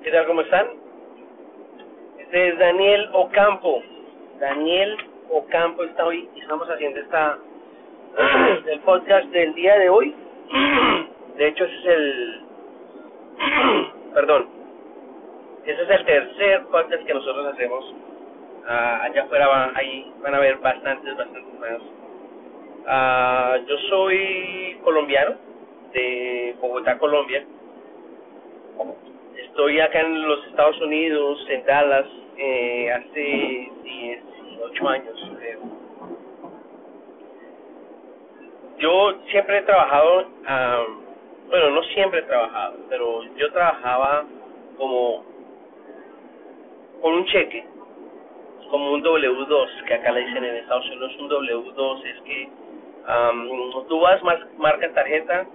¿Qué tal? ¿Cómo están? Este es Daniel Ocampo. Daniel Ocampo está hoy. Estamos haciendo el podcast del día de hoy. De hecho, ese es perdón. Ese es el tercer podcast que nosotros hacemos. Allá afuera van a haber bastantes más. Yo soy colombiano, de Bogotá, Colombia. Estoy acá en los Estados Unidos, en Dallas, hace 18 años, creo. Yo siempre he trabajado, bueno, no siempre he trabajado, pero yo trabajaba como con un cheque, como un W2, que acá le dicen en Estados Unidos. Un W2 es que tú vas, marcas tarjeta,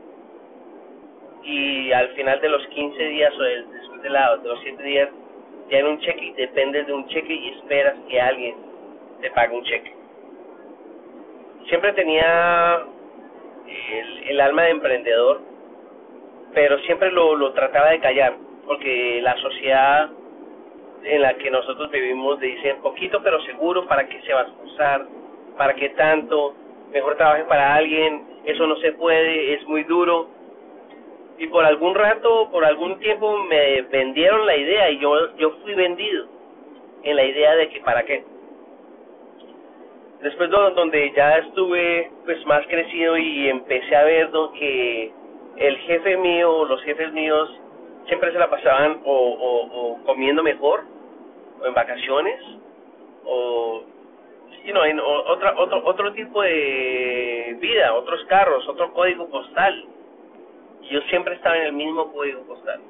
y al final de los 15 días o después de los 7 días ya en un cheque, y dependes de un cheque y esperas que alguien te pague un cheque. Siempre tenía el alma de emprendedor, pero siempre lo trataba de callar, porque la sociedad en la que nosotros vivimos dice poquito pero seguro. ¿Para qué se va a esforzar? ¿Para qué tanto? Mejor trabaje para alguien, eso no se puede, es muy duro. Y por algún tiempo me vendieron la idea, y yo fui vendido en la idea de que para qué. Después donde ya estuve pues más crecido y empecé a ver que el jefe mío, los jefes míos siempre se la pasaban o comiendo mejor, o en vacaciones, o en otro tipo de vida, otros carros, otro código postal. Yo siempre estaba en el mismo código postal.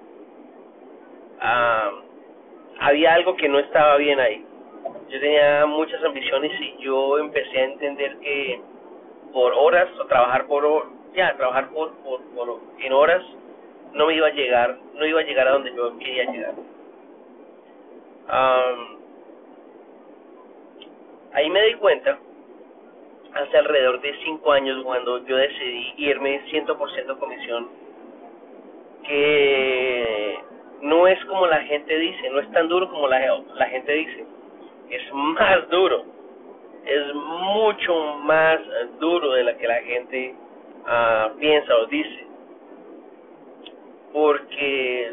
Había algo que no estaba bien ahí. Yo tenía muchas ambiciones, y yo empecé a entender que por horas, o trabajar en horas, no iba a llegar a donde yo quería llegar. Ahí me di cuenta, hace alrededor de 5 años, cuando yo decidí irme 100% comisión, que no es como la gente dice, no es tan duro como la gente dice. Es más duro, es mucho más duro de lo que la gente piensa o dice, porque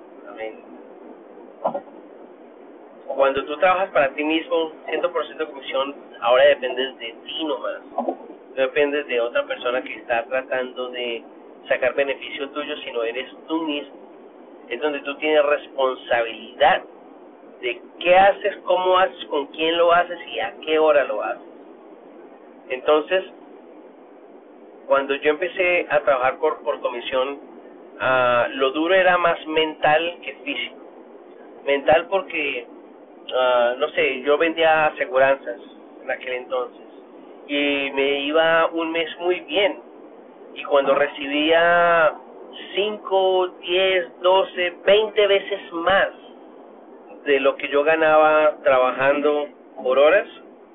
cuando tú trabajas para ti mismo 100% comisión, ahora dependes de ti nomás, no dependes de otra persona que está tratando de sacar beneficio tuyo, sino eres tú mismo. Es donde tú tienes responsabilidad de qué haces, cómo haces, con quién lo haces y a qué hora lo haces. Entonces, cuando yo empecé a trabajar por comisión, lo duro era más mental que físico. Mental porque, no sé, yo vendía aseguranzas en aquel entonces, y me iba un mes muy bien, y cuando recibía 5, 10, 12, 20 veces más de lo que yo ganaba trabajando por horas,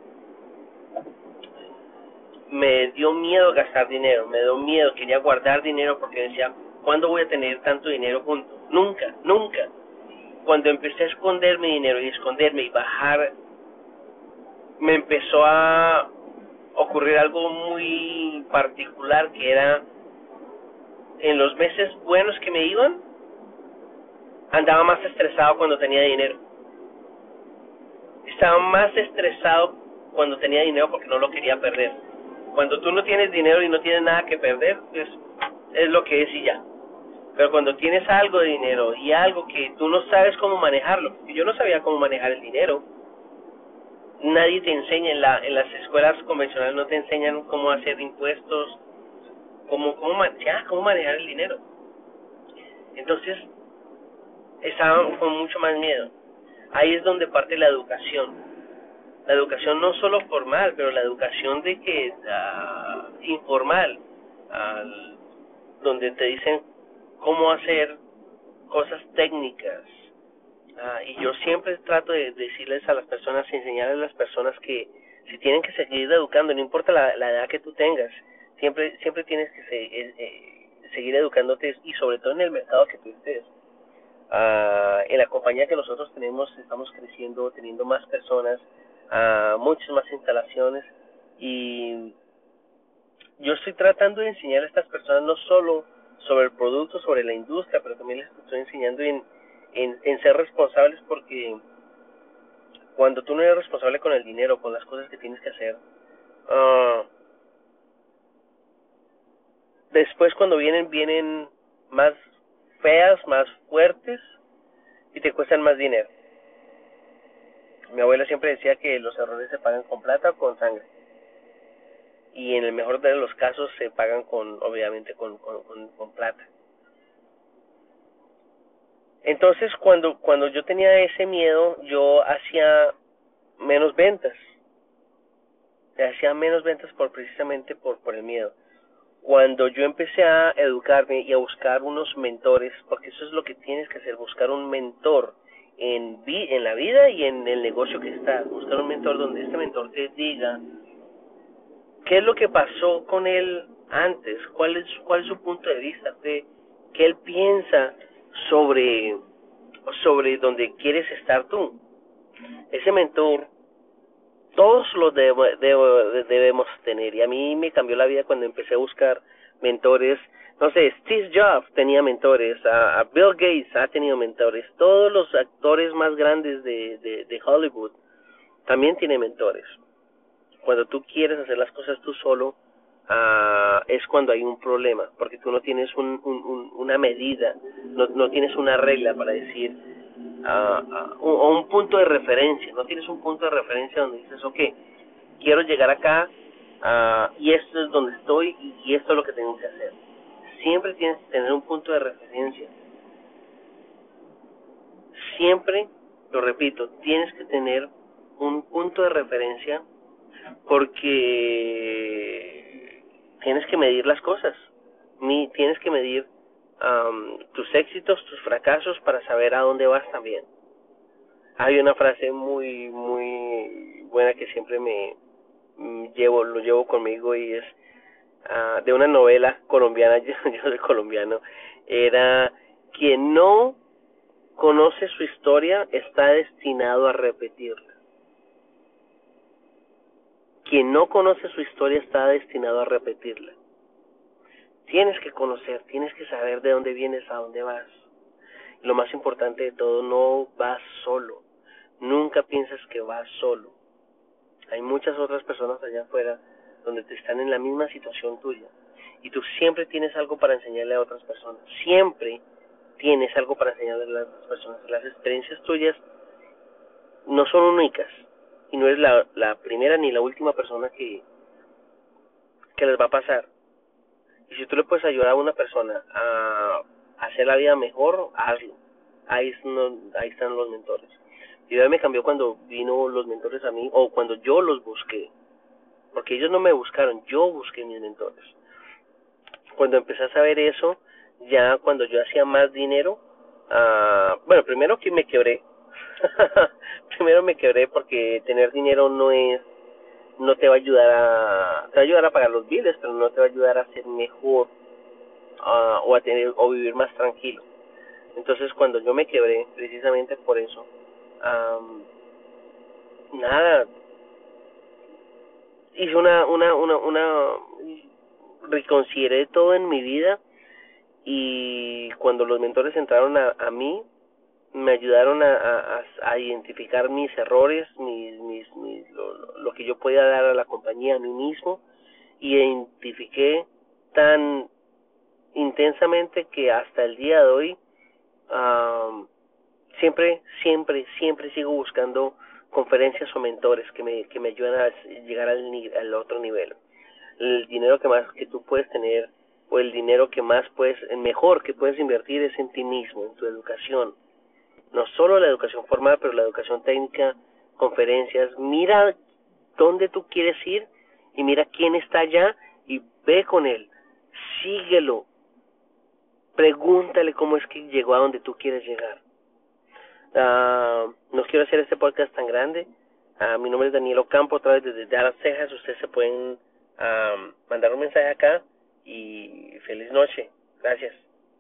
me dio miedo gastar dinero, me dio miedo, quería guardar dinero, porque decía, ¿cuándo voy a tener tanto dinero junto? Nunca. Cuando empecé a esconder mi dinero y bajar, me empezó a ocurrir algo muy particular, que era, en los meses buenos que me iban, andaba más estresado cuando tenía dinero. Estaba más estresado cuando tenía dinero porque no lo quería perder. Cuando tú no tienes dinero y no tienes nada que perder, pues es lo que es y ya. Pero cuando tienes algo de dinero y algo que tú no sabes cómo manejarlo, y yo no sabía cómo manejar el dinero. Nadie te enseña en las escuelas convencionales, no te enseñan cómo hacer impuestos, cómo manejar el dinero. Entonces estaba con mucho más miedo. Ahí es donde parte la educación no solo formal, pero la educación de que informal, donde te dicen cómo hacer cosas técnicas. Y yo siempre trato de decirles a las personas, enseñarles a las personas que se tienen que seguir educando, no importa la edad que tú tengas, siempre tienes que seguir educándote, y sobre todo en el mercado que tú estés. En la compañía que nosotros tenemos estamos creciendo, teniendo más personas, muchas más instalaciones, y yo estoy tratando de enseñar a estas personas no solo sobre el producto, sobre la industria, pero también les estoy enseñando en ser responsables, porque cuando tú no eres responsable con el dinero, con las cosas que tienes que hacer, uh, después cuando vienen más feas, más fuertes, y te cuestan más dinero. Mi abuela siempre decía que los errores se pagan con plata o con sangre, y en el mejor de los casos se pagan obviamente con plata. Entonces cuando yo tenía ese miedo, yo hacía menos ventas, precisamente por el miedo. Cuando yo empecé a educarme y a buscar unos mentores, porque eso es lo que tienes que hacer, buscar un mentor en la vida y en el negocio que estás, buscar un mentor donde este mentor te diga qué es lo que pasó con él antes, cuál es su punto de vista, qué él piensa sobre donde quieres estar tú. Ese mentor todos los debemos tener, y a mí me cambió la vida cuando empecé a buscar mentores. No sé, Steve Jobs tenía mentores, a Bill Gates ha tenido mentores, todos los actores más grandes de Hollywood también tienen mentores. Cuando tú quieres hacer las cosas tú solo, es cuando hay un problema, porque tú no tienes una medida, no tienes una regla para decir, o un punto de referencia, no tienes un punto de referencia donde dices, ok, quiero llegar acá, y esto es donde estoy, y esto es lo que tengo que hacer. Siempre tienes que tener un punto de referencia. Siempre, lo repito, tienes que tener un punto de referencia, porque tienes que medir las cosas. Tienes que medir tus éxitos, tus fracasos, para saber a dónde vas también. Hay una frase muy buena que siempre lo llevo conmigo, y es de una novela colombiana. Yo soy colombiano. Era: quien no conoce su historia está destinado a repetirla. Quien no conoce su historia está destinado a repetirla. Tienes que conocer, tienes que saber de dónde vienes, a dónde vas. Y lo más importante de todo, no vas solo. Nunca pienses que vas solo. Hay muchas otras personas allá afuera donde te están en la misma situación tuya. Y tú siempre tienes algo para enseñarle a otras personas. Siempre tienes algo para enseñarle a otras personas. Las experiencias tuyas no son únicas. Y no eres la primera ni la última persona que les va a pasar. Y si tú le puedes ayudar a una persona a hacer la vida mejor, hazlo. Ahí están los mentores. Y a mí me cambió cuando vino los mentores a mí, o cuando yo los busqué. Porque ellos no me buscaron, yo busqué mis mentores. Cuando empecé a saber eso, ya cuando yo hacía más dinero, bueno, primero que me quebré. Primero me quebré porque tener dinero no te va a ayudar te va a ayudar a pagar los biles, pero no te va a ayudar a ser mejor, o vivir más tranquilo. Entonces cuando yo me quebré, precisamente por eso, nada, hice reconsideré todo en mi vida, y cuando los mentores entraron a mí, me ayudaron a identificar mis errores, lo que yo podía dar a la compañía, a mí mismo, y identifiqué tan intensamente que hasta el día de hoy, siempre sigo buscando conferencias o mentores que me ayudan a llegar al otro nivel. El dinero que tú puedes tener, o el dinero mejor que puedes invertir, es en ti mismo, en tu educación. No solo la educación formal, pero la educación técnica, conferencias. Mira dónde tú quieres ir, y mira quién está allá, y ve con él. Síguelo. Pregúntale cómo es que llegó a donde tú quieres llegar. No quiero hacer este podcast tan grande. Mi nombre es Daniel Ocampo, otra vez desde Dallas, Texas. Ustedes se pueden mandar un mensaje acá, y feliz noche. Gracias.